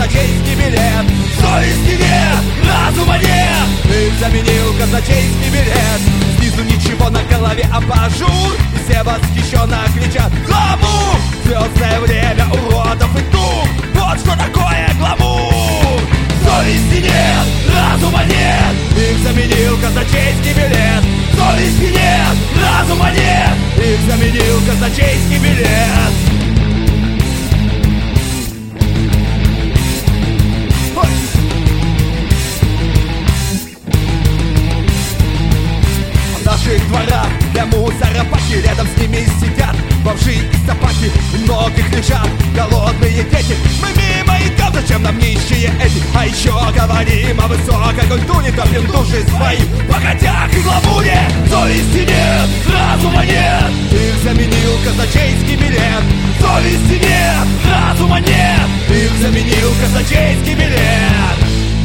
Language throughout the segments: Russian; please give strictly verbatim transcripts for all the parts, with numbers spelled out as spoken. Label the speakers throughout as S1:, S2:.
S1: казначейский билет. Совести нет, разума нет, их заменил казначейский билет. Снизу ничего, на голове абажур, и все восхищенно кричат: гламур! Звездное время уродов и тур, вот что такое гламур. Совести нет, разума нет, их заменил казначейский билет. Совести нет, разума нет, их заменил казначейский билет. В наших дворах для мусора паки, рядом с ними сидят бомжи и собаки. Много их лежат голодные дети. Мы мимо идем, зачем нам нищие эти? А еще говорим о высокой культуре, топим души свои в богатях и гламуре. Совести нет, разума нет, их заменил казначейский билет. Совести нет, разума нет, их заменил казначейский билет.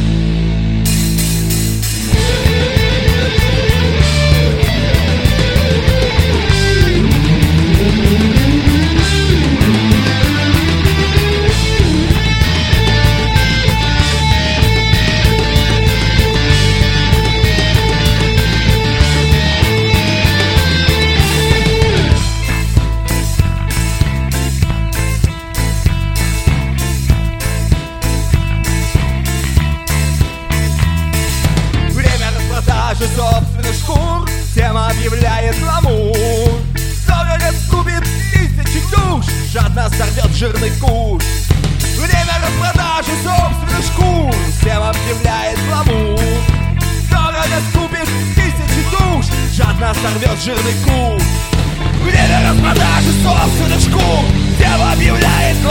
S1: Собственных шкур всем объявляет гламур. Скоро раскупит тысячи душ, жадно сорвет жирный куш. Время распродажи собственных шкур всем объявляет гламур. Скоро раскупит тысячи душ, жадно сорвет жирный куш. Время распродажи собственных шкур всем объявляет гламур.